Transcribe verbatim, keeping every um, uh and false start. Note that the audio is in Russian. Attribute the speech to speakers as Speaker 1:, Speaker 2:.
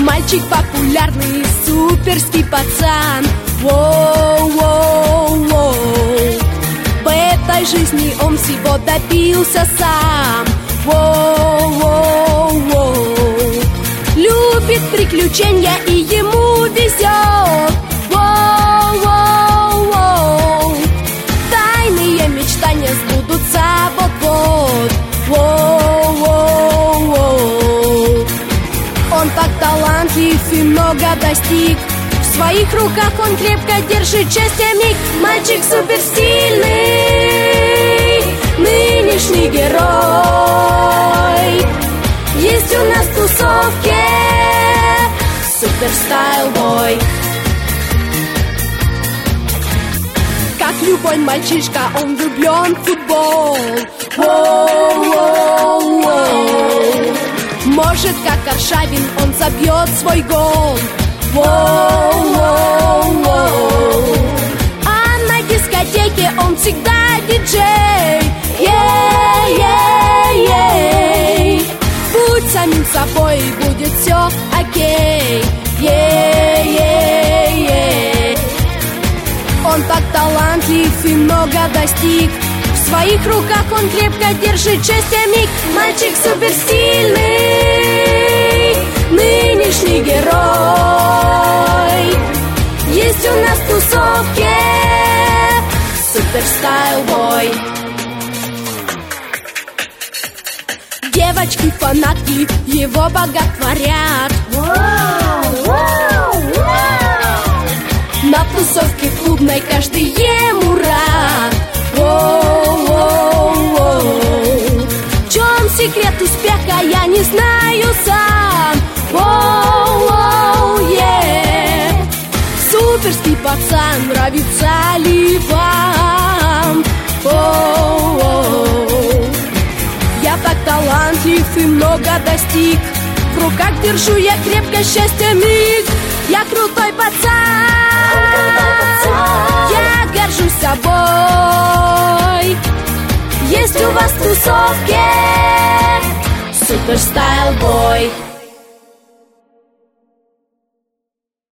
Speaker 1: Мальчик популярный, суперский пацан. Воу-воу-воу. В этой жизни он всего добился сам. Воу-воу-воу. Любит приключения и ему везет. Воу-воу-воу. Тайные мечтания сбудутся вот-вот. Воу-воу-воу. Он так талантлив и много достиг. В своих руках он крепко держит счастье миг. Мальчик суперстильный, нынешний герой. Есть у нас в тусовке суперстайл-бой. Как любой мальчишка, он влюблен в футбол. Воу-воу-воу. Может, как Аршавин, он забьет свой гол. Воу-воу-воу. А на дискотеке он всегда диджей. Ей-ей-ей. Будь самим собой, и будет все окей. Ей-ей-ей. Он так талантлив и много достиг. В своих руках он крепко держит счастье миг. Мальчик суперстильный, нынешний герой. Есть у нас в тусовке суперстайл-бой. Девочки-фанатки его боготворят. На тусовке клубной каждый ему рад. Воу-воу-воу. В чем секрет успеха, я не знаю сам. Воу-воу-е. Суперский пацан, нравится ли вам? Воу-воу. Я так талантлив и много достиг. В руках держу я крепко счастье миг. Я крутой пацан, я горжусь собой. Есть у вас в тусовке суперстайл-бой.